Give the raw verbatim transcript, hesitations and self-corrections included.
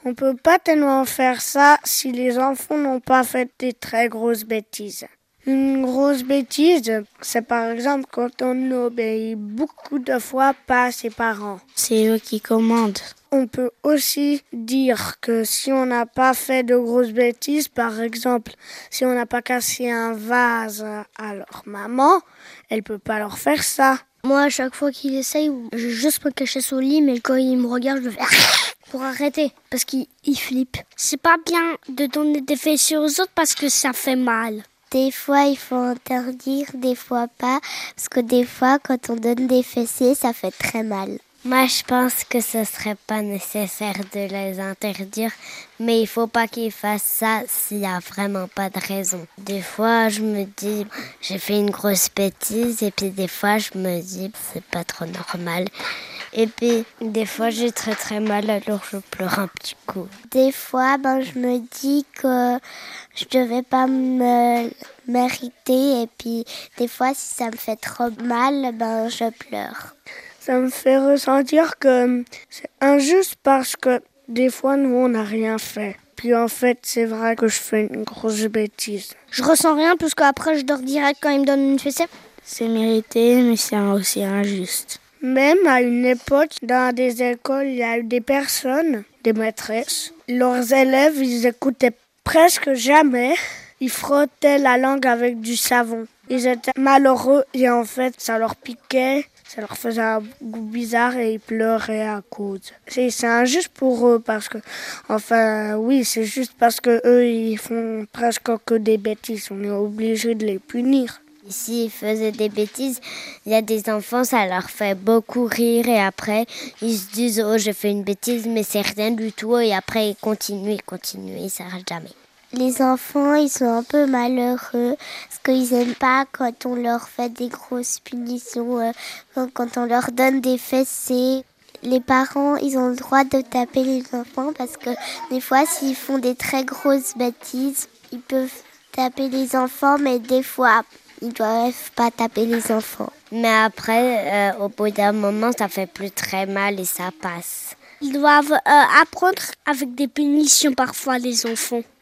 On peut pas tellement faire ça si les enfants n'ont pas fait des très grosses bêtises. Une grosse bêtise, c'est par exemple quand on obéit beaucoup de fois pas à ses parents. C'est eux qui commandent. On peut aussi dire que si on n'a pas fait de grosses bêtises, par exemple, si on n'a pas cassé un vase à leur maman, elle peut pas leur faire ça. Moi, à chaque fois qu'il essaye, je vais juste me cacher sous le lit, mais quand il me regarde, je fais pour arrêter, parce qu'il il flippe. C'est pas bien de donner des fessées aux autres parce que ça fait mal. Des fois, il faut interdire, des fois pas, parce que des fois, quand on donne des fessées, ça fait très mal. Moi, je pense que ce serait pas nécessaire de les interdire, mais il faut pas qu'ils fassent ça s'il y a vraiment pas de raison. Des fois, je me dis, j'ai fait une grosse bêtise, et puis des fois, je me dis, c'est pas trop normal. Et puis, des fois, j'ai très très mal, alors je pleure un petit coup. Des fois, ben, je me dis que je devais pas me mériter, et puis des fois, si ça me fait trop mal, ben, je pleure. Ça me fait ressentir que c'est injuste parce que des fois, nous, on n'a rien fait. Puis en fait, c'est vrai que je fais une grosse bêtise. Je ressens rien parce qu'après, je dors direct quand il me donne une fessée. C'est mérité, mais c'est aussi injuste. Même à une époque, dans des écoles, il y a eu des personnes, des maîtresses. Leurs élèves, ils écoutaient presque jamais. Ils frottaient la langue avec du savon. Ils étaient malheureux et en fait, ça leur piquait. Ça leur faisait un goût bizarre et ils pleuraient à cause. C'est, c'est injuste pour eux parce que, enfin, oui, c'est juste parce que eux, ils font presque que des bêtises. On est obligé de les punir. S'ils faisaient des bêtises, il y a des enfants, ça leur fait beaucoup rire et après, ils se disent « Oh, j'ai fait une bêtise, mais c'est rien du tout » et après, ils continuent, ils continuent, ils s'arrêtent jamais. Les enfants, ils sont un peu malheureux parce qu'ils n'aiment pas quand on leur fait des grosses punitions, euh, quand on leur donne des fessées. Les parents, ils ont le droit de taper les enfants parce que des fois, s'ils font des très grosses bêtises, ils peuvent taper les enfants, mais des fois, ils ne doivent pas taper les enfants. Mais après, euh, au bout d'un moment, ça fait plus très mal et ça passe. Ils doivent euh, apprendre avec des punitions parfois, les enfants.